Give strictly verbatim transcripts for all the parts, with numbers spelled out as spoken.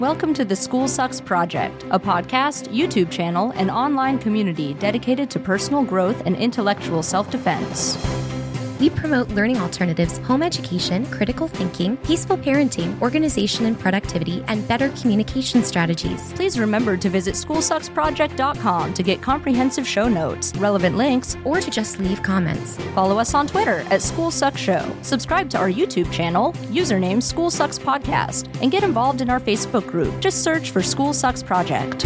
Welcome to the School Sucks Project, a podcast, YouTube channel, and online community dedicated to personal growth and intellectual self-defense. We promote learning alternatives, home education, critical thinking, peaceful parenting, organization and productivity, and better communication strategies. Please remember to visit school sucks project dot com to get comprehensive show notes, relevant links, or to just leave comments. Follow us on Twitter at School Sucks Show. Subscribe to our YouTube channel, username School Sucks Podcast, and get involved in our Facebook group. Just search for School Sucks Project.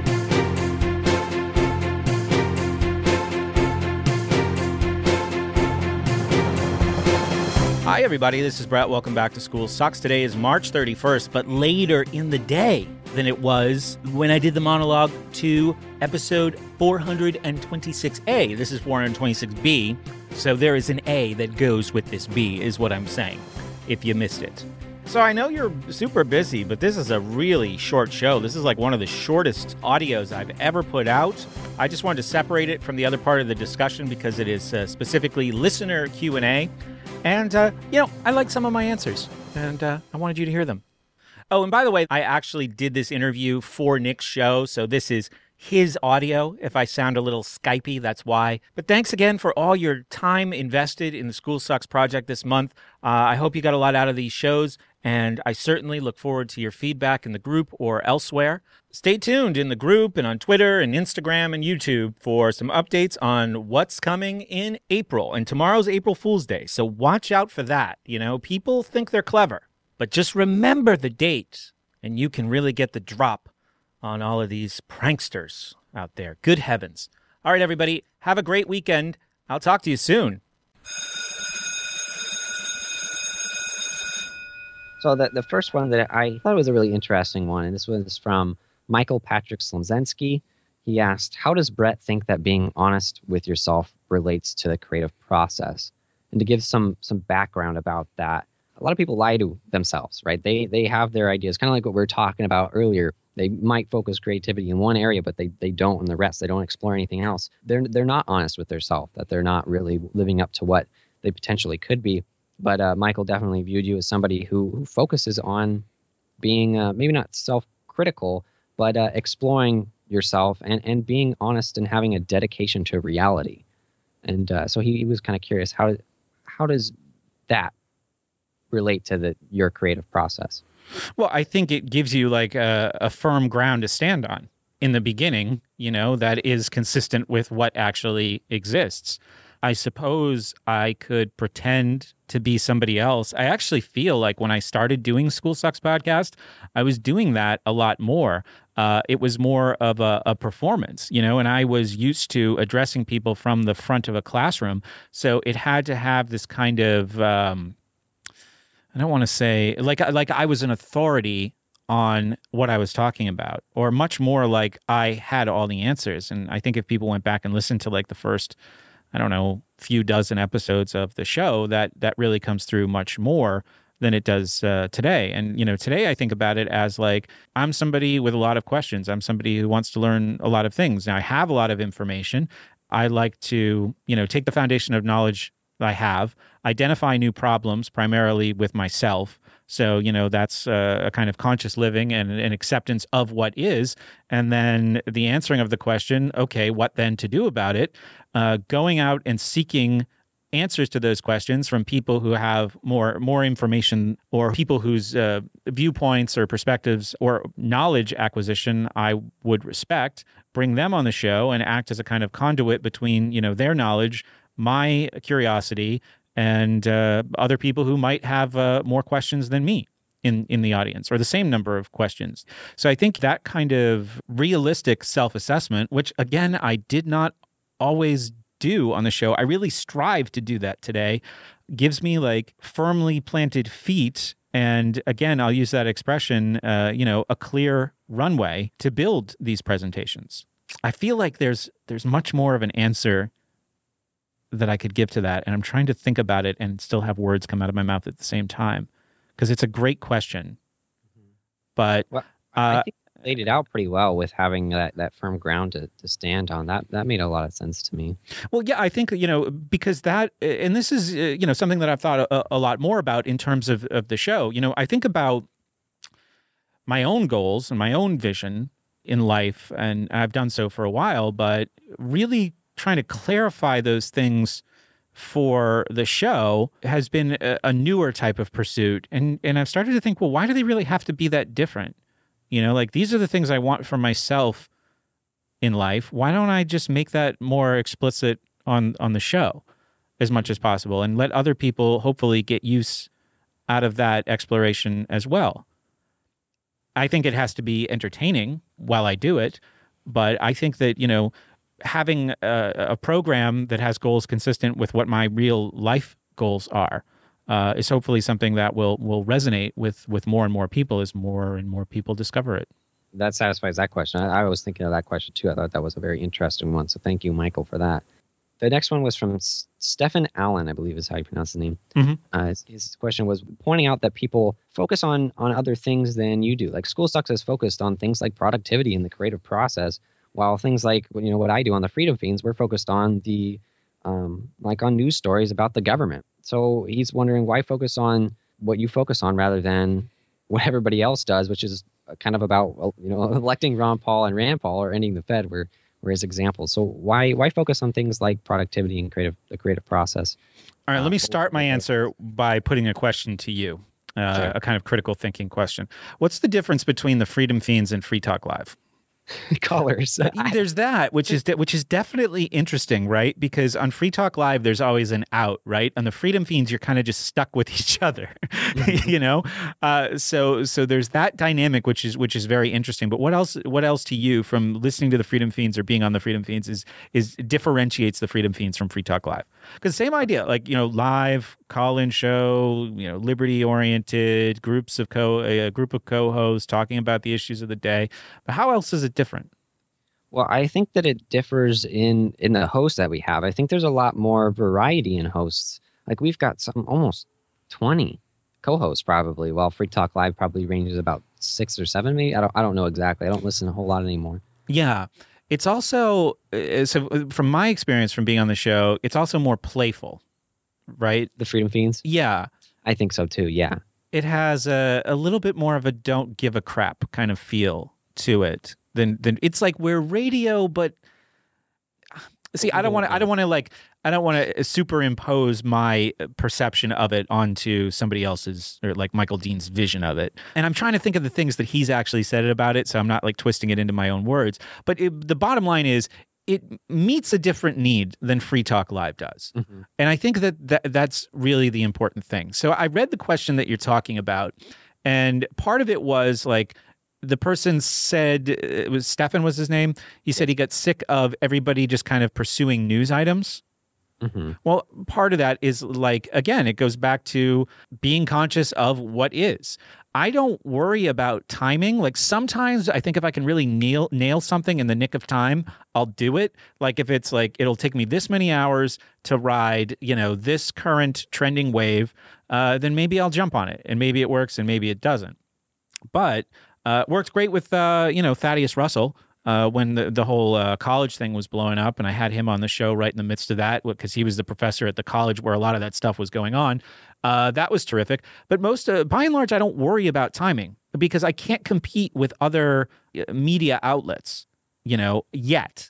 Hi, everybody. This is Brett. Welcome back to School Sucks. Today is March thirty-first, but later in the day than it was when I did the monologue to episode four hundred twenty-six A. This is four hundred twenty-six B, so there is an A that goes with this B, is what I'm saying, if you missed it. So I know you're super busy, but this is a really short show. This is like one of the shortest audios I've ever put out. I just wanted to separate it from the other part of the discussion because it is uh, specifically listener Q and A. And, uh, you know, I like some of my answers, and uh, I wanted you to hear them. Oh, and by the way, I actually did this interview for Nick's show, so this is his audio. If I sound a little Skypey, that's why. But thanks again for all your time invested in the School Sucks Project this month. Uh, I hope you got a lot out of these shows, and I certainly look forward to your feedback in the group or elsewhere. Stay tuned in the group and on Twitter and Instagram and YouTube for some updates on what's coming in April. And tomorrow's April Fool's Day, so watch out for that. You know, people think they're clever, but just remember the date, and you can really get the drop on all of these pranksters out there. Good heavens. All right, everybody, have a great weekend. I'll talk to you soon. So the, the first one that I thought was a really interesting one, and this was from Michael Patrick Slomzensky. He asked, how does Brett think that being honest with yourself relates to the creative process? And to give some some background about that, a lot of people lie to themselves, right? They they have their ideas, kind of like what we were talking about earlier. They might focus creativity in one area, but they, they don't in the rest. They don't explore anything else. They're they're not honest with themselves, that they're not really living up to what they potentially could be. But uh, Michael definitely viewed you as somebody who, who focuses on being uh, maybe not self-critical, but uh, exploring yourself and, and being honest and having a dedication to reality. And uh, so he, he was kind of curious, how how does that relate to the your creative process? Well, I think it gives you like a, a firm ground to stand on in the beginning, you know, that is consistent with what actually exists. I suppose I could pretend to be somebody else. I actually feel like when I started doing School Sucks Podcast, I was doing that a lot more. Uh, it was more of a, a performance, you know, and I was used to addressing people from the front of a classroom. So it had to have this kind of, um, I don't want to say, like, like I was an authority on what I was talking about, or much more like I had all the answers. And I think if people went back and listened to like the first, I don't know, few dozen episodes of the show, that that really comes through much more than it does uh, today. And, you know, today I think about it as like, I'm somebody with a lot of questions. I'm somebody who wants to learn a lot of things. Now, I have a lot of information. I like to, you know, take the foundation of knowledge I have, identify new problems primarily with myself. So, you know, that's uh, a kind of conscious living and an acceptance of what is. And then the answering of the question, okay, what then to do about it? Uh, going out and seeking answers to those questions from people who have more more information, or people whose uh, viewpoints or perspectives or knowledge acquisition I would respect, bring them on the show and act as a kind of conduit between, you know, their knowledge, my curiosity, and uh, other people who might have uh, more questions than me in, in the audience, or the same number of questions. So I think that kind of realistic self-assessment, which again, I did not always do on the show, I really strive to do that today, gives me like firmly planted feet. And again, I'll use that expression, uh, you know, a clear runway to build these presentations. I feel like there's there's much more of an answer that I could give to that. And I'm trying to think about it and still have words come out of my mouth at the same time, because it's a great question. But well, uh, I think you laid it out pretty well with having that, that firm ground to, to stand on. That that made a lot of sense to me. Well, yeah, I think, you know, because that, and this is, uh, you know, something that I've thought a, a lot more about in terms of, of the show. You know, I think about my own goals and my own vision in life, and I've done so for a while, but really trying to clarify those things for the show has been a, a newer type of pursuit. And and I've started to think, well, why do they really have to be that different? You know, like these are the things I want for myself in life. Why don't I just make that more explicit on on the show as much as possible and let other people hopefully get use out of that exploration as well? I think it has to be entertaining while I do it, but I think that, you know, having a, a program that has goals consistent with what my real life goals are uh, is hopefully something that will will resonate with with more and more people as more and more people discover it. That satisfies that question. I, I was thinking of that question too. I thought that was a very interesting one. So thank you, Michael, for that. The next one was from S- Stefan Allen, I believe is how you pronounce the name. Mm-hmm. Uh, his, his question was pointing out that people focus on on other things than you do. Like School Sucks is focused on things like productivity and the creative process, while things like, you know, what I do on the Freedom Fiends, we're focused on the um, like on news stories about the government. So he's wondering why focus on what you focus on rather than what everybody else does, which is kind of about, you know, electing Ron Paul and Rand Paul or ending the Fed were, were his examples. So why why focus on things like productivity and creative the creative process? All right, uh, let me start my answer by putting a question to you, uh, Sure. a kind of critical thinking question. What's the difference between the Freedom Fiends and Free Talk Live? Colors. There's that, which is de- which is definitely interesting, right? Because on Free Talk Live, there's always an out, right? On the Freedom Fiends, you're kind of just stuck with each other, you know. Uh, so so there's that dynamic, which is which is very interesting. But what else? What else to you from listening to the Freedom Fiends or being on the Freedom Fiends is is differentiates the Freedom Fiends from Free Talk Live? Because same idea, like, you know, live call-in show, you know, liberty-oriented groups of co a group of co-hosts talking about the issues of the day. But how else is it different? Well, I think that it differs in in the hosts that we have. I think there's a lot more variety in hosts. Like we've got some almost twenty co-hosts probably, while Free Talk Live probably ranges about six or seven maybe. I don't I don't know exactly. I don't listen a whole lot anymore. Yeah. It's also, uh, so from my experience from being on the show, it's also more playful, right? The Freedom Fiends? Yeah. I think so too, yeah. It has a, a little bit more of a don't give a crap kind of feel to it than than it's like we're radio, but see, I don't want to I don't want to like I don't want to superimpose my perception of it onto somebody else's, or like Michael Dean's vision of it. And I'm trying to think of the things that he's actually said about it, so I'm not like twisting it into my own words. But it, the bottom line is, it meets a different need than Free Talk Live does. Mm-hmm. And I think that, that that's really the important thing. So I read the question that you're talking about, and part of it was like, the person said, it was Stefan was his name. He said he got sick of everybody just kind of pursuing news items. Mm-hmm. Well, part of that is like, again, it goes back to being conscious of what is. I don't worry about timing. Like sometimes I think if I can really nail nail something in the nick of time, I'll do it. Like if it's like, it'll take me this many hours to ride, you know, this current trending wave, uh, then maybe I'll jump on it, and maybe it works and maybe it doesn't. But uh, it worked great with, uh, you know, Thaddeus Russell. Uh, when the, the whole uh, college thing was blowing up, and I had him on the show right in the midst of that because he was the professor at the college where a lot of that stuff was going on. Uh, that was terrific. But most, uh, by and large, I don't worry about timing because I can't compete with other media outlets, you know, yet.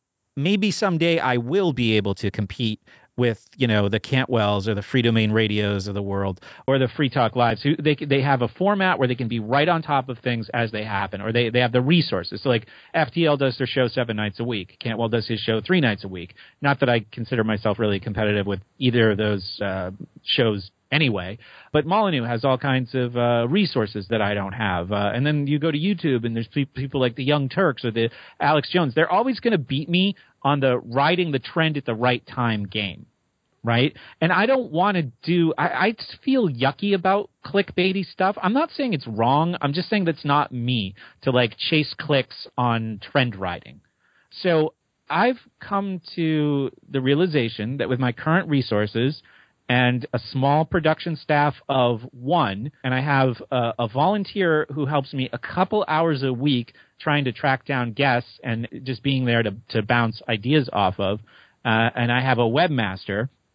Maybe someday I will be able to compete with, you know, the Cantwells or the Free Domain Radios of the world, or the Free Talk Lives. Who they they have a format where they can be right on top of things as they happen, or they, they have the resources. So like F T L does their show seven nights a week. Cantwell does his show three nights a week. Not that I consider myself really competitive with either of those uh, shows anyway, but Molyneux has all kinds of uh, resources that I don't have. Uh, and then you go to YouTube and there's pe- people like the Young Turks or the Alex Jones. They're always going to beat me on the riding the trend at the right time game, right? And I don't want to do – I just feel yucky about clickbaity stuff. I'm not saying it's wrong. I'm just saying that's not me to like chase clicks on trend riding. So I've come to the realization that with my current resources – and a small production staff of one, and I have a, a volunteer who helps me a couple hours a week trying to track down guests and just being there to, to bounce ideas off of, uh, and I have a webmaster,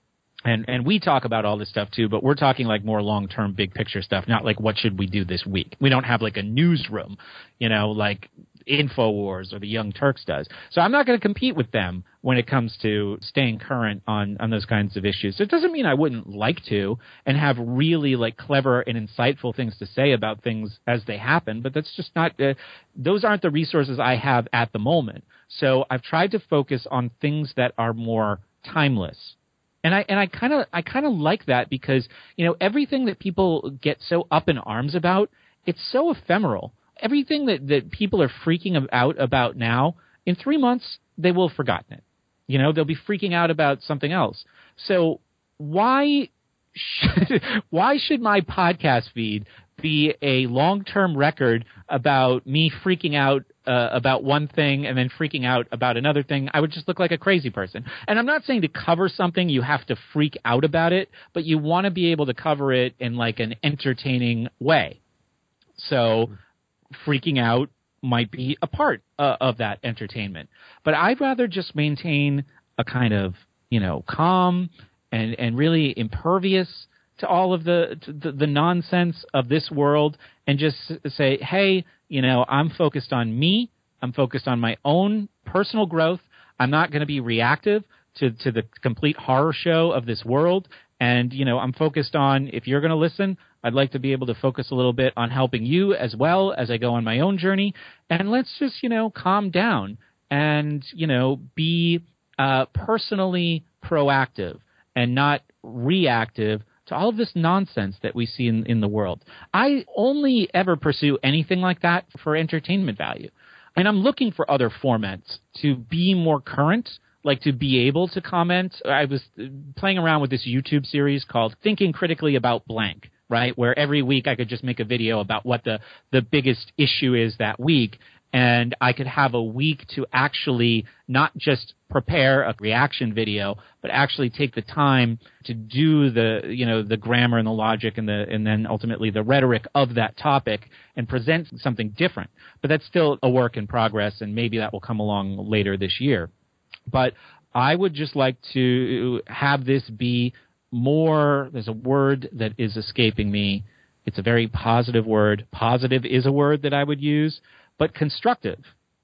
And and we talk about all this stuff too, but we're talking like more long-term big picture stuff, not like what should we do this week. We don't have like a newsroom, you know, like InfoWars or the Young Turks does. So I'm not going to compete with them when it comes to staying current on, on those kinds of issues. So it doesn't mean I wouldn't like to and have really like clever and insightful things to say about things as they happen, but that's just not uh, – those aren't the resources I have at the moment. So I've tried to focus on things that are more timeless. And I and I kind of I kind of like that because, you know, everything that people get so up in arms about, it's so ephemeral. Everything that, that people are freaking out about now, in three months, they will have forgotten it. You know, they'll be freaking out about something else. So why should, why should my podcast feed be a long-term record about me freaking out uh, about one thing and then freaking out about another thing? I would just look like a crazy person. And I'm not saying to cover something you have to freak out about it, but you want to be able to cover it in like an entertaining way. So freaking out might be a part uh, of that entertainment. But I'd rather just maintain a kind of, you know, calm and, and really impervious to all of the, to the the nonsense of this world and just say, hey, you know, I'm focused on me. I'm focused on my own personal growth. I'm not going to be reactive to, to the complete horror show of this world. And, you know, I'm focused on, if you're going to listen, I'd like to be able to focus a little bit on helping you as well as I go on my own journey. And let's just, you know, calm down and, you know, be uh, personally proactive and not reactive to all of this nonsense that we see in, in the world. I only ever pursue anything like that for entertainment value. And I'm looking for other formats to be more current, like to be able to comment. I was playing around with this YouTube series called Thinking Critically About Blank, right, where every week I could just make a video about what the, the biggest issue is that week, and I could have a week to actually not just prepare a reaction video, but actually take the time to do the, you know, the grammar and the logic and the, and then ultimately the rhetoric of that topic and present something different. But that's still a work in progress, and maybe that will come along later this year. But I would just like to have this be more, there's a word that is escaping me. It's a very positive word. Positive is a word that I would use, but constructive.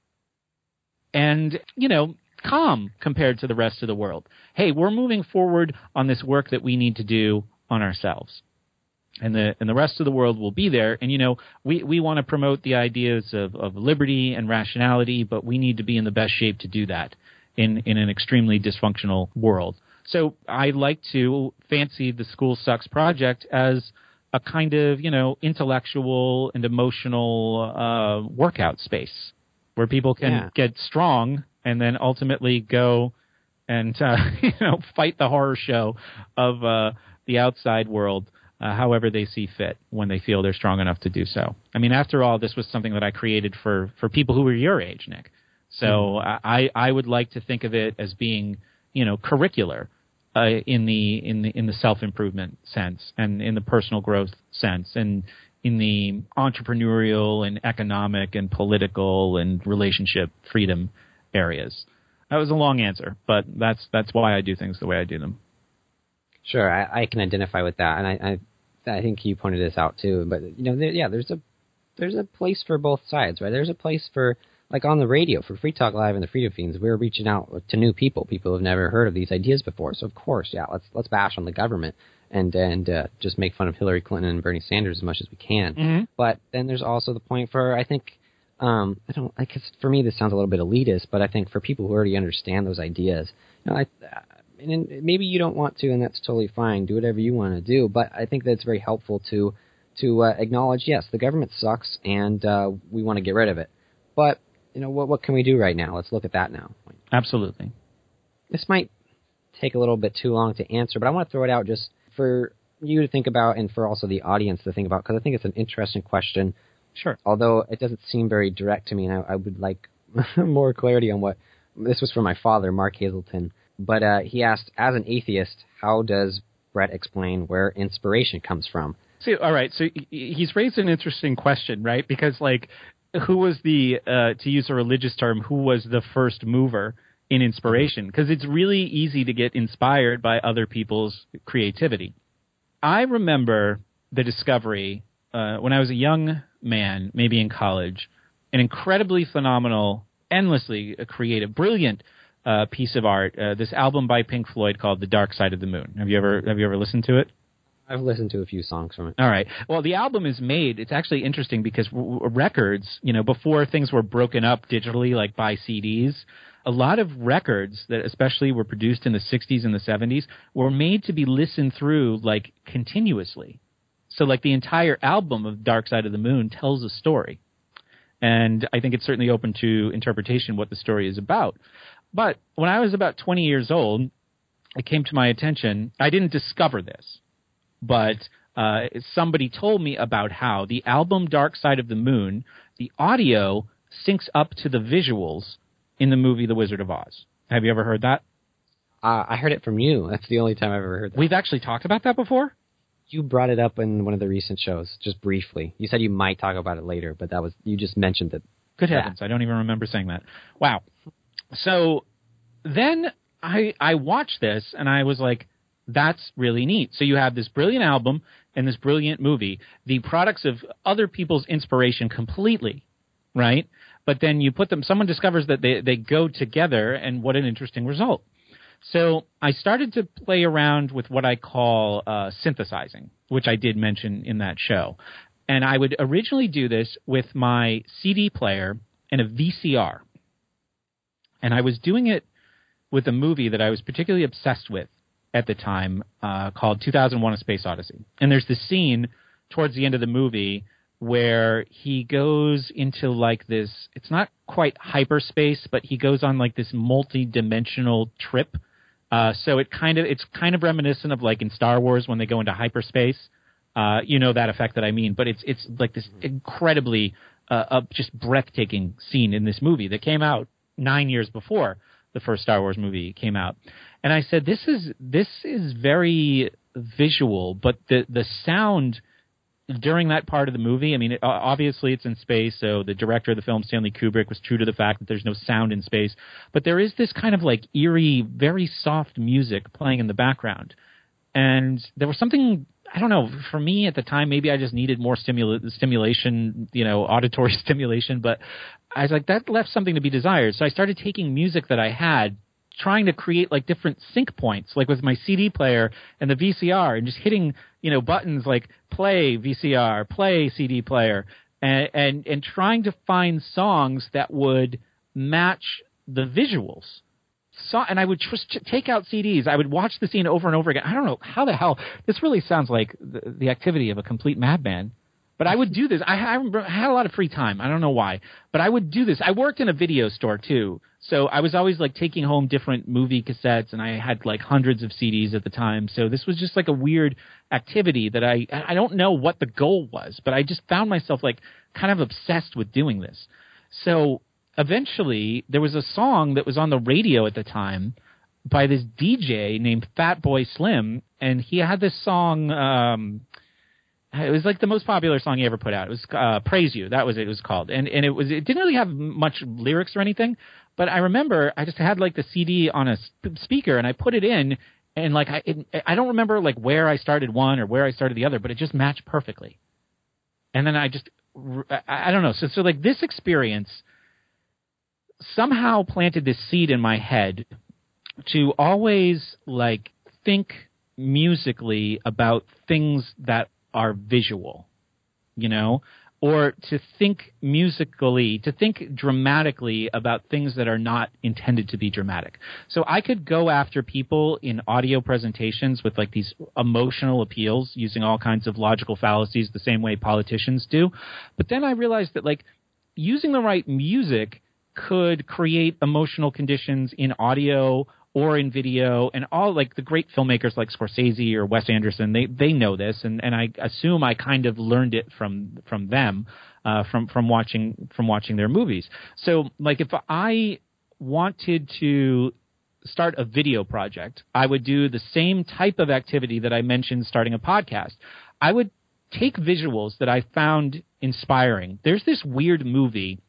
And, you know, calm compared to the rest of the world. Hey, we're moving forward on this work that we need to do on ourselves. And the and the rest of the world will be there. And, you know, we, we want to promote the ideas of, of liberty and rationality, but we need to be in the best shape to do that in, in an extremely dysfunctional world. So I like to fancy the School Sucks project as a kind of, you know, intellectual and emotional uh, workout space where people can yeah. get strong and then ultimately go and, uh, you know, fight the horror show of uh, the outside world uh, however they see fit when they feel they're strong enough to do so. I mean, after all, this was something that I created for, for people who were your age, Nick. So mm-hmm. I, I would like to think of it as being, you know, curricular. Uh, in the in the in the self-improvement sense and in the personal growth sense and in the entrepreneurial and economic and political and relationship freedom areas. That was a long answer, but that's that's why I do things the way I do them. Sure, I, I can identify with that, and I, I I think you pointed this out too. But you know, there, yeah, there's a there's a place for both sides, right? There's a place for, like on the radio, for Free Talk Live and the Freedom Fiends, we're reaching out to new people, people who've never heard of these ideas before. So, of course, yeah, let's let's bash on the government and and uh, just make fun of Hillary Clinton and Bernie Sanders as much as we can. Mm-hmm. But then there's also the point for, I think, um, I don't, I guess for me this sounds a little bit elitist, but I think for people who already understand those ideas, you know, I, and maybe you don't want to, and that's totally fine. Do whatever you want to do. But I think that it's very helpful to to uh, acknowledge, yes, the government sucks, and uh, we want to get rid of it. But you know, what what can we do right now? Let's look at that now. Absolutely. This might take a little bit too long to answer, but I want to throw it out just for you to think about and for also the audience to think about, because I think it's an interesting question. Sure. Although it doesn't seem very direct to me, and I, I would like more clarity on what – this was from my father, Mark Hazelton. But uh, he asked, as an atheist, how does Brett explain where inspiration comes from? See, all right, so he's raised an interesting question, right? Because, like – who was the, uh, to use a religious term, who was the first mover in inspiration, because it's really easy to get inspired by other people's creativity. I remember the discovery uh, when I was a young man, maybe in college, an incredibly phenomenal, endlessly creative, brilliant uh, piece of art. Uh, this album by Pink Floyd called "The Dark Side of the Moon." Have you ever have you ever listened to it? I've listened to a few songs from it. All right. Well, the album is made. It's actually interesting because w- w- records, you know, before things were broken up digitally, like by C Ds, a lot of records that especially were produced in the sixties and the seventies were made to be listened through like continuously. So like the entire album of Dark Side of the Moon tells a story. And I think it's certainly open to interpretation what the story is about. But when I was about twenty years old, it came to my attention. I didn't discover this, but uh, somebody told me about how the album Dark Side of the Moon, the audio syncs up to the visuals in the movie The Wizard of Oz. Have you ever heard that? Uh, I heard it from you. That's the only time I've ever heard that. We've actually talked about that before? You brought it up in one of the recent shows, just briefly. You said you might talk about it later, but that was you just mentioned it. Good heavens, I don't even remember saying that. Wow. So then I I watched this, and I was like, that's really neat. So you have this brilliant album and this brilliant movie, the products of other people's inspiration completely, right? But then you put them, someone discovers that they, they go together, and what an interesting result. So I started to play around with what I call uh, synthesizing, which I did mention in that show. And I would originally do this with my C D player and a V C R. And I was doing it with a movie that I was particularly obsessed with at the time uh, called two thousand one: A Space Odyssey. And there's this scene towards the end of the movie where he goes into like this, it's not quite hyperspace, but he goes on like this multi-dimensional trip. Uh, so it kind of, it's kind of reminiscent of like in Star Wars when they go into hyperspace. Uh, you know that effect that I mean, but it's, it's like this incredibly, uh, uh, just breathtaking scene in this movie that came out nine years before the first Star Wars movie came out. And I said, this is, this is very visual, but the, the sound during that part of the movie, I mean, it, obviously it's in space, so the director of the film, Stanley Kubrick, was true to the fact that there's no sound in space. But there is this kind of like eerie, very soft music playing in the background. And there was something, I don't know, for me at the time, maybe I just needed more stimula- stimulation, you know, auditory stimulation. But I was like, that left something to be desired. So I started taking music that I had, trying to create like different sync points, like with my C D player and the V C R, and just hitting, you know, buttons like play V C R, play C D player, and and, and trying to find songs that would match the visuals. So, and I would just take out C Ds. I would watch the scene over and over again. I don't know how the hell this really sounds like the, the activity of a complete madman. But I would do this. I, I, remember, I had a lot of free time. I don't know why. But I would do this. I worked in a video store, too. So I was always, like, taking home different movie cassettes, and I had, like, hundreds of C Ds at the time. So this was just, like, a weird activity that I – I don't know what the goal was, but I just found myself, like, kind of obsessed with doing this. So eventually there was a song that was on the radio at the time by this D J named Fatboy Slim, and he had this song um, – it was like the most popular song he ever put out. It was uh, "Praise You." That was it. It was called, and and it was it didn't really have much lyrics or anything. But I remember I just had like the C D on a sp- speaker, and I put it in, and like I it, I don't remember like where I started one or where I started the other, but it just matched perfectly. And then I just I, I don't know. So so like this experience somehow planted this seed in my head to always like think musically about things that are visual, you know, or to think musically, to think dramatically about things that are not intended to be dramatic. So I could go after people in audio presentations with like these emotional appeals using all kinds of logical fallacies the same way politicians do. But then I realized that like using the right music could create emotional conditions in audio or in video, and all like the great filmmakers like Scorsese or Wes Anderson, they they know this, and, and I assume I kind of learned it from from them, uh, from from watching from watching their movies. So like if I wanted to start a video project, I would do the same type of activity that I mentioned starting a podcast. I would take visuals that I found inspiring. There's this weird movie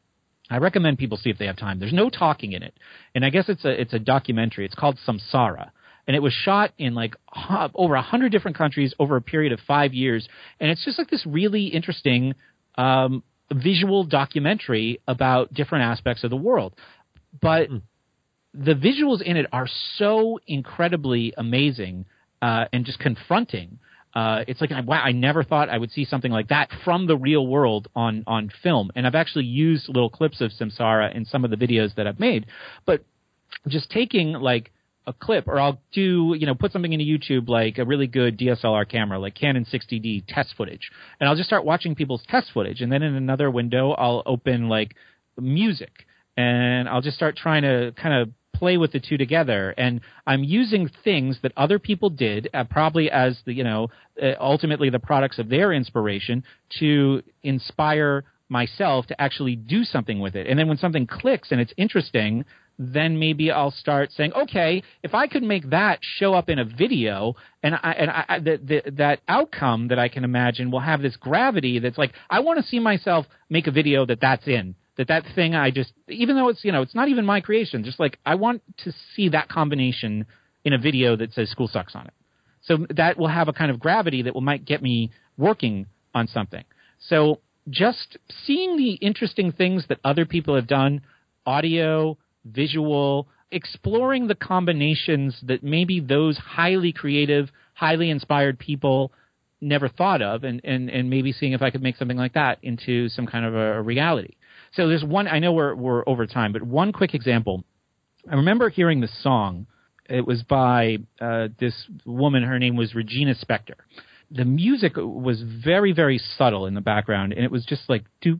I recommend people see if they have time. There's no talking in it. And I guess it's a it's a documentary. It's called Samsara. And it was shot in like over a hundred different countries over a period of five years. And it's just like this really interesting um, visual documentary about different aspects of the world. But mm. the visuals in it are so incredibly amazing uh, and just confronting. Uh, it's like, wow, I never thought I would see something like that from the real world on, on film. And I've actually used little clips of Samsara in some of the videos that I've made. But just taking like a clip, or I'll do, you know, put something into YouTube like a really good D S L R camera, like Canon sixty D test footage. And I'll just start watching people's test footage. And then in another window, I'll open like music. And I'll just start trying to kind of play with the two together, and I'm using things that other people did, uh, probably as the, you know, uh, ultimately the products of their inspiration, to inspire myself to actually do something with it. And then when something clicks and it's interesting, then maybe I'll start saying, okay, if I could make that show up in a video, and I, and I, the, the, that outcome that I can imagine will have this gravity that's like, I want to see myself make a video that that's in. That that thing I just, even though it's, you know, it's not even my creation, just like I want to see that combination in a video that says School Sucks on it. So that will have a kind of gravity that will might get me working on something. So just seeing the interesting things that other people have done, audio, visual, exploring the combinations that maybe those highly creative, highly inspired people never thought of, and, and, and maybe seeing if I could make something like that into some kind of a, a reality. So there's one, I know we're we're over time, but one quick example. I remember hearing this song. It was by uh, this woman. Her name was Regina Spektor. The music was very, very subtle in the background, and it was just like do,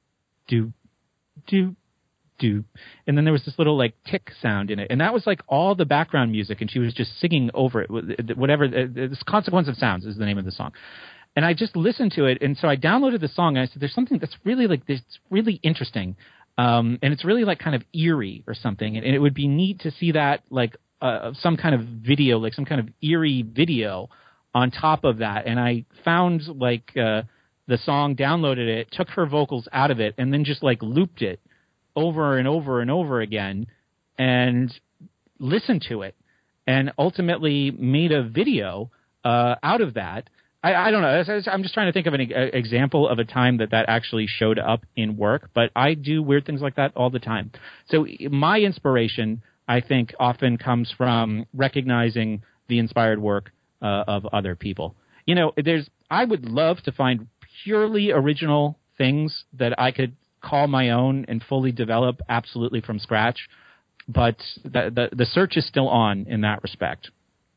do, do, do. And then there was this little like tick sound in it. And that was like all the background music, and she was just singing over it. Whatever, this Consequence of Sounds is the name of the song. And I just listened to it, and so I downloaded the song, and I said, there's something that's really like, it's really interesting, um, and it's really like kind of eerie or something, and, and it would be neat to see that like uh, some kind of video, like some kind of eerie video on top of that. And I found like uh, the song, downloaded it, took her vocals out of it, and then just like looped it over and over and over again, and listened to it, and ultimately made a video uh, out of that. I, I don't know. I'm just trying to think of an example of a time that that actually showed up in work, but I do weird things like that all the time. So my inspiration, I think, often comes from recognizing the inspired work uh, of other people. You know, there's. I would love to find purely original things that I could call my own and fully develop absolutely from scratch, but the the, the search is still on in that respect.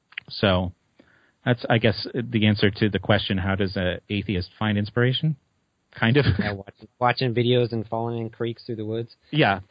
So. That's, I guess, the answer to the question, how does an atheist find inspiration? Kind of. Yeah, watching, watching videos and falling in creeks through the woods. Yeah.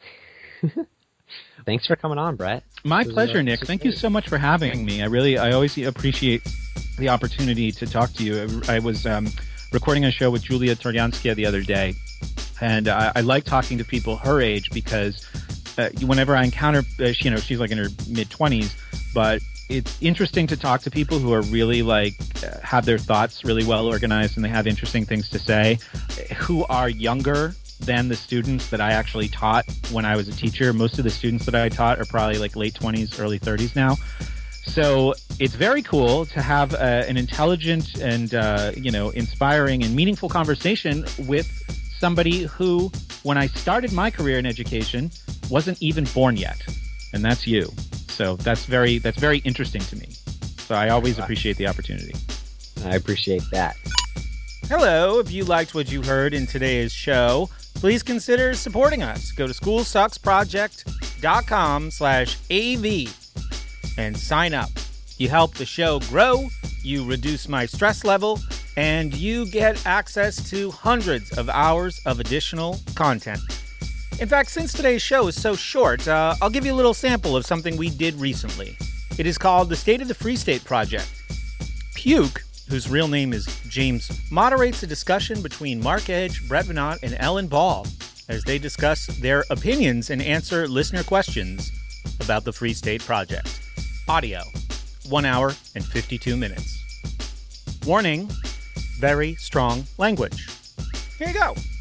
Thanks for coming on, Brett. My this pleasure, was, Nick. Thank you so much for having me. I really, I always appreciate the opportunity to talk to you. I, I was um, recording a show with Julia Toryanskia the other day, and I, I like talking to people her age because uh, whenever I encounter, uh, she, you know, she's like in her mid-twenties, but it's interesting to talk to people who are really like uh, have their thoughts really well organized and they have interesting things to say, who are younger than the students that I actually taught when I was a teacher. Most of the students that I taught are probably like late twenties, early thirties now. So it's very cool to have uh, an intelligent and uh, you know, inspiring and meaningful conversation with somebody who, when I started my career in education, wasn't even born yet, and that's you. So that's very that's very interesting to me. So I always appreciate the opportunity. I appreciate that. Hello. If you liked what you heard in today's show, please consider supporting us. Go to schoolsucksproject.com slash AV and sign up. You help the show grow, you reduce my stress level, and you get access to hundreds of hours of additional content. In fact, since today's show is so short, uh, I'll give you a little sample of something we did recently. It is called the State of the Free State Project. Puke, whose real name is James, moderates a discussion between Mark Edge, Brett Veinotte, and Ellen Ball as they discuss their opinions and answer listener questions about the Free State Project. Audio, one hour and fifty-two minutes. Warning, very strong language. Here you go.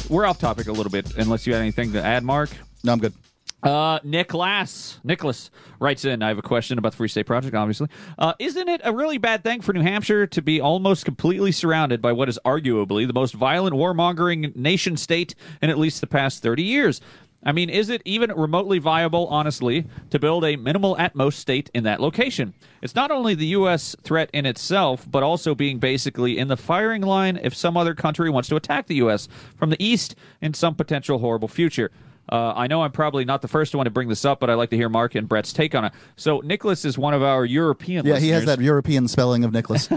we're off topic a little bit, unless you had anything to add, Mark. No, I'm good. Uh, Nicholas, Nicholas writes in, I have a question about the Free State Project, obviously. Uh, isn't it a really bad thing for New Hampshire to be almost completely surrounded by what is arguably the most violent, warmongering nation state in at least the past thirty years? I mean, is it even remotely viable, honestly, to build a minimal at most state in that location? It's not only the U S threat in itself, but also being basically in the firing line if some other country wants to attack the U S from the east in some potential horrible future. Uh, I know I'm probably not the first one to bring this up, but I'd like to hear Mark and Brett's take on it. So Nicholas is one of our European Yeah, listeners. he has that European spelling of Nicholas.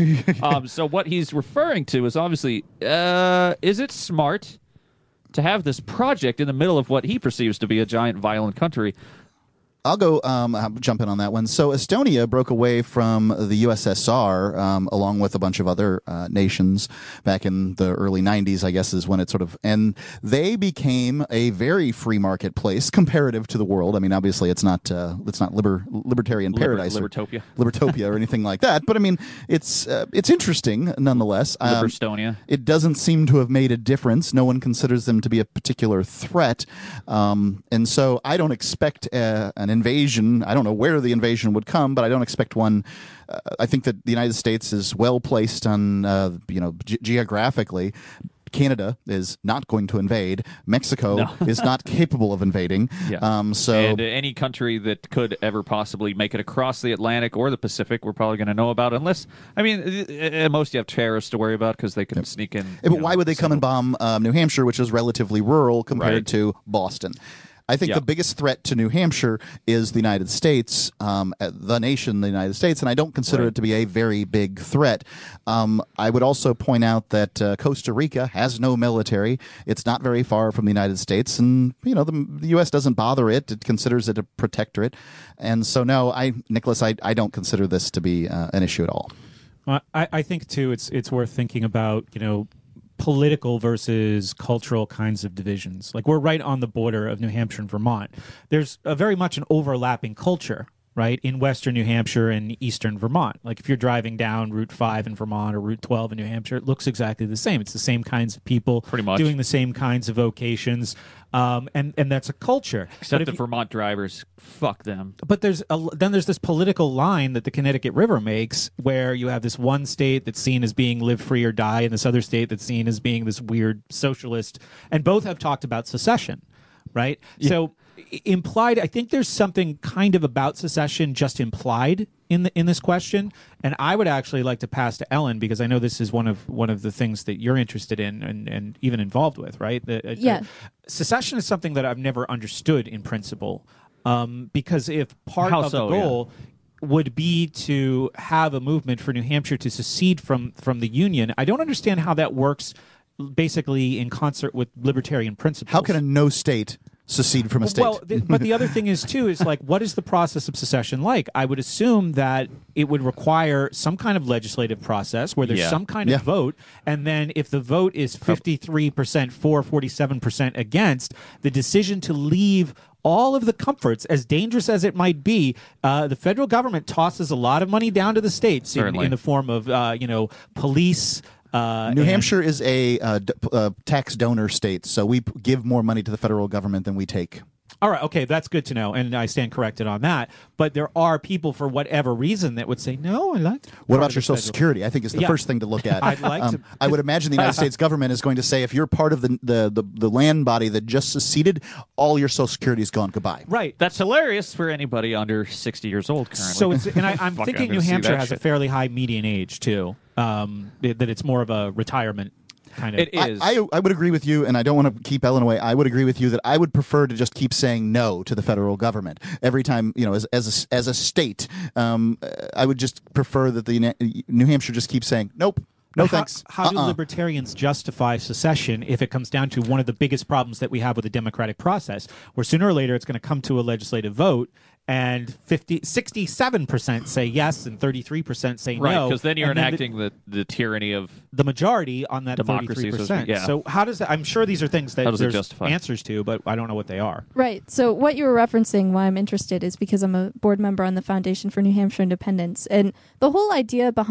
um, so what he's referring to is obviously, uh, is it smart to have this project in the middle of what he perceives to be a giant violent country? I'll go um, I'll jump in on that one. So Estonia broke away from the U S S R um, along with a bunch of other uh, nations back in the early nineties, I guess is when it sort of, and they became a very free marketplace comparative to the world. I mean, obviously it's not uh, it's not liber, libertarian Liber, paradise, Libertopia, or, Libertopia, or anything like that. But I mean, it's uh, it's interesting nonetheless. Um, Liberstonia. It doesn't seem to have made a difference. No one considers them to be a particular threat, um, and so I don't expect uh, an invasion. I don't know where the invasion would come, but I don't expect one. Uh, I think that the United States is well placed on, uh, you know, ge- geographically. Canada is not going to invade. Mexico no. is not capable of invading. Yeah. Um, so and uh, any country that could ever possibly make it across the Atlantic or the Pacific, we're probably going to know about. Unless, I mean, at most you have terrorists to worry about because they can yep. sneak in. Yeah, but know, why would they come and bomb um, New Hampshire, which is relatively rural compared right. to Boston? I think yeah. the biggest threat to New Hampshire is the United States, um, the nation, the United States, and I don't consider right. it to be a very big threat. Um, I would also point out that uh, Costa Rica has no military. It's not very far from the United States, and you know the, the U S doesn't bother it. It considers it a protectorate, and so no, I, Nicholas, I, I don't consider this to be uh, an issue at all. Well, I, I think too, it's it's worth thinking about, you know, political versus cultural kinds of divisions. Like, we're right on the border of New Hampshire and Vermont. There's a very much an overlapping culture, right, in western New Hampshire and eastern Vermont. Like, if you're driving down Route five in Vermont or Route twelve in New Hampshire, it looks exactly the same. It's the same kinds of people pretty much doing the same kinds of vocations. Um, and, and that's a culture. Except the you, Vermont drivers, fuck them. But there's a, then there's this political line that the Connecticut River makes where you have this one state that's seen as being live free or die and this other state that's seen as being this weird socialist. And both have talked about secession, right? Yeah. So implied, I think there's something kind of about secession just implied in the in this question, and I would actually like to pass to Ellen because I know this is one of one of the things that you're interested in and, and even involved with, right? The, yeah. Uh, secession is something that I've never understood in principle, um, because if part How of so, the goal yeah. would be to have a movement for New Hampshire to secede from from the Union, I don't understand how that works basically in concert with libertarian principles. How can a no state secede from a state? Well, th- but the other thing is, too, is like, what is the process of secession like? I would assume that it would require some kind of legislative process where there's Yeah. some kind Yeah. of vote, and then if the vote is fifty-three percent for, forty-seven percent against, the decision to leave all of the comforts, as dangerous as it might be, uh, the federal government tosses a lot of money down to the states in, in the form of, uh, you know, police. Uh, New and- Hampshire is a uh, d- uh, tax donor state, so we p- give more money to the federal government than we take. All right, okay, that's good to know, and I stand corrected on that. But there are people, for whatever reason, that would say, no, I like to be What part about of your the Social federal-" Security? I think is the Yeah. first thing to look at. I'd like Um, to- I would imagine the United States government is going to say, if you're part of the, the, the, the land body that just seceded, all your Social Security is gone. Goodbye. Right. That's hilarious for anybody under sixty years old currently. So it's, and I, I'm Fuck, thinking I'm New gonna see Hampshire that has a shit. fairly high median age, too, um, that it's more of a retirement kind of. It is. I, I, I would agree with you, and I don't want to keep Ellen away. I would agree with you that I would prefer to just keep saying no to the federal government every time, you know, as as a, as a state. Um, I would just prefer that the New Hampshire just keeps saying nope. No But how, thanks. How do Uh-uh. libertarians justify secession if it comes down to one of the biggest problems that we have with the democratic process, where sooner or later it's going to come to a legislative vote, and fifty, sixty-seven percent say yes and thirty-three percent say right, no. because then you're and enacting the, the tyranny of the majority on that democracy, thirty-three so to percent. speak, yeah. So how does that? I'm sure these are things that How does it there's justify? answers to, but I don't know what they are. Right. So what you were referencing, why I'm interested, is because I'm a board member on the Foundation for New Hampshire Independence. And the whole idea behind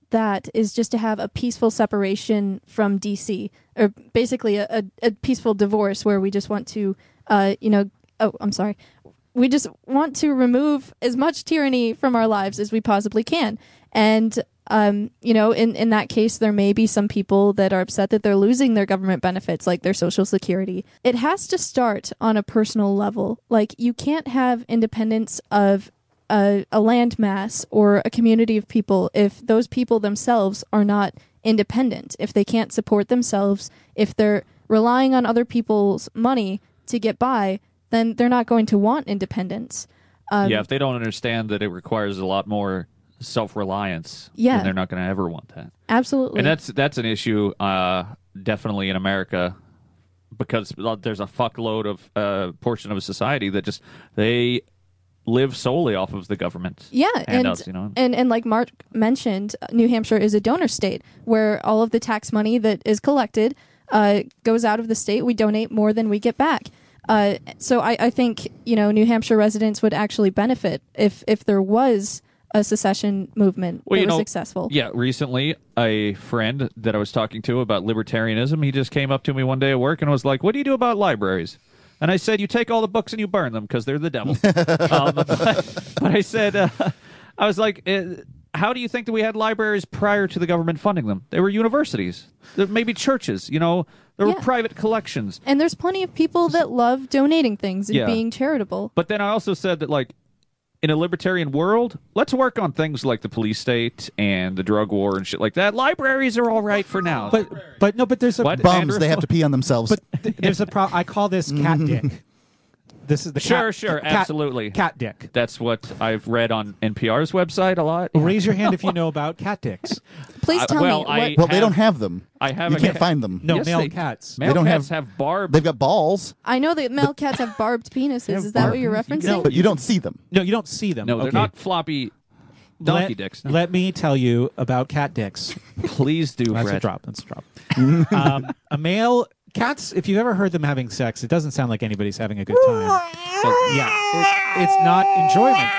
that is just to have a peaceful separation from D C, or basically a, a, a peaceful divorce where we just want to, uh, you know, oh, I'm sorry. We just want to remove as much tyranny from our lives as we possibly can. And, um, you know, in, in that case, there may be some people that are upset that they're losing their government benefits, like their Social Security. It has to start on a personal level. Like, you can't have independence of a, a landmass or a community of people if those people themselves are not independent, if they can't support themselves, if they're relying on other people's money to get by, then they're not going to want independence. Um, yeah, if they don't understand that it requires a lot more self-reliance, yeah, then they're not going to ever want that. Absolutely. And that's that's an issue uh, definitely in America, because there's a fuckload of uh, portion of society that just, they live solely off of the government. Yeah, handouts, and, you know? and and like Mark mentioned, New Hampshire is a donor state where all of the tax money that is collected uh, goes out of the state. We donate more than we get back. Uh, so I, I think, you know, New Hampshire residents would actually benefit if, if there was a secession movement well, that you was know, successful. Yeah, recently a friend that I was talking to about libertarianism, he just came up to me one day at work and was like, "What do you do about libraries?" And I said, "You take all the books and you burn them because they're the devil." um, but, but I said, uh, I was like, uh, how do you think that we had libraries prior to the government funding them? They were universities, maybe churches, you know, there were Yeah. private collections. And there's plenty of people that love donating things and Yeah. being charitable. But then I also said that, like, in a libertarian world, let's work on things like the police state and the drug war and shit like that. Libraries are all right for now. But but no, but there's a What? Bums, Andrew? they have to pee on themselves. but th- there's a pro. I call this cat dick. This is the Sure, cat, sure, cat- absolutely. cat dick. That's what I've read on N P R's website a lot. Raise your hand if you know about cat dicks. Please I- tell well, me. I- what, well, they don't have them. I have You a can't cat- find them. No, Yes, male they- cats. Male don't cats have- have barbed. They've got balls, I know that male cats have barbed penises. Is that what you're referencing? but you don't see them. No, you don't see them. No, they're Okay. not floppy donkey let, dicks. Let me tell you about cat dicks. Please do, That's a Brett. drop. That's a drop. um, a male cats. If you've ever heard them having sex, it doesn't sound like anybody's having a good time. But yeah, it, it's not enjoyment.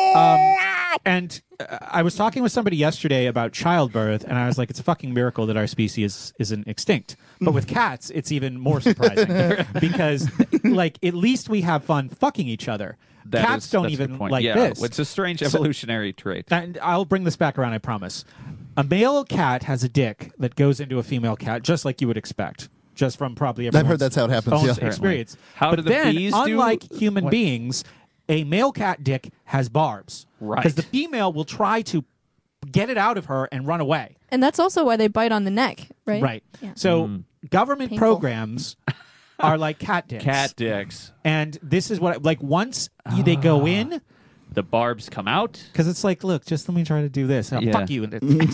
Um, and uh, I was talking with somebody yesterday about childbirth, and I was like, "It's a fucking miracle that our species isn't extinct." But with cats, it's even more surprising because, like, at least we have fun fucking each other. That Cats is- don't that's a good even point. like yeah, this. It's a strange So- evolutionary trait. And I'll bring this back around, I promise. A male cat has a dick that goes into a female cat, just like you would expect, just from probably everyone's I've heard that's how it happens, own yeah. experience. How but do the then, bees do- unlike human What? beings, a male cat dick has barbs. Right. Because the female will try to get it out of her and run away. And that's also why they bite on the neck, right? Right. Yeah. So Mm. government Painful. programs are like cat dicks. Cat dicks. And this is what, like, once you, they go in, The barbs come out. because it's like, look, just let me try to do this. Oh, Yeah. Fuck you. And it- with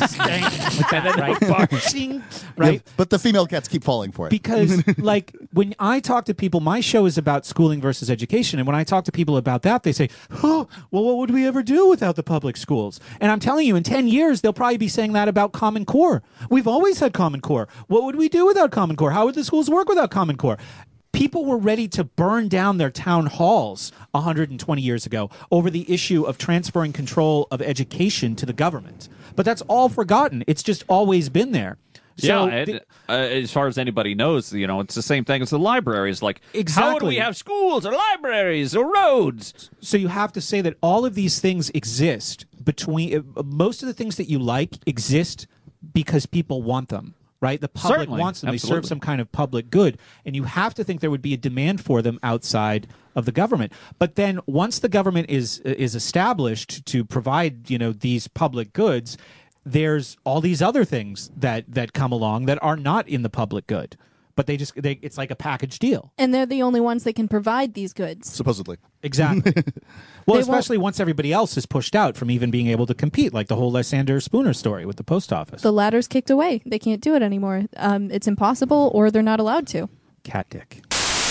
that, right? Shing, right? Yeah, but the female cats keep falling for it. Because, like, when I talk to people, my show is about schooling versus education. And when I talk to people about that, they say, oh, well, what would we ever do without the public schools? And I'm telling you, in ten years, they'll probably be saying that about Common Core. We've always had Common Core. What would we do without Common Core? How would the schools work without Common Core? People were ready to burn down their town halls one hundred twenty years ago over the issue of transferring control of education to the government. But that's all forgotten. It's just always been there. So yeah, and, the- uh, as far as anybody knows, you know, it's the same thing as the libraries. Like, how would Exactly. we have schools or libraries or roads? So you have to say that all of these things exist between uh, most of the things that you like exist because people want them, right? The public Certainly. wants them. They Absolutely. serve some kind of public good, and you have to think there would be a demand for them outside of the government. But then once the government is is established to provide, you know, these public goods, there's all these other things that that come along that are not in the public good. But they just they, it's like a package deal. And they're the only ones that can provide these goods. supposedly. Exactly. Well, They especially once everybody else is pushed out from even being able to compete, like the whole Lysander Spooner story with the post office. The ladder's kicked away. They can't do it anymore. Um, it's impossible, or they're not allowed to. Cat dick.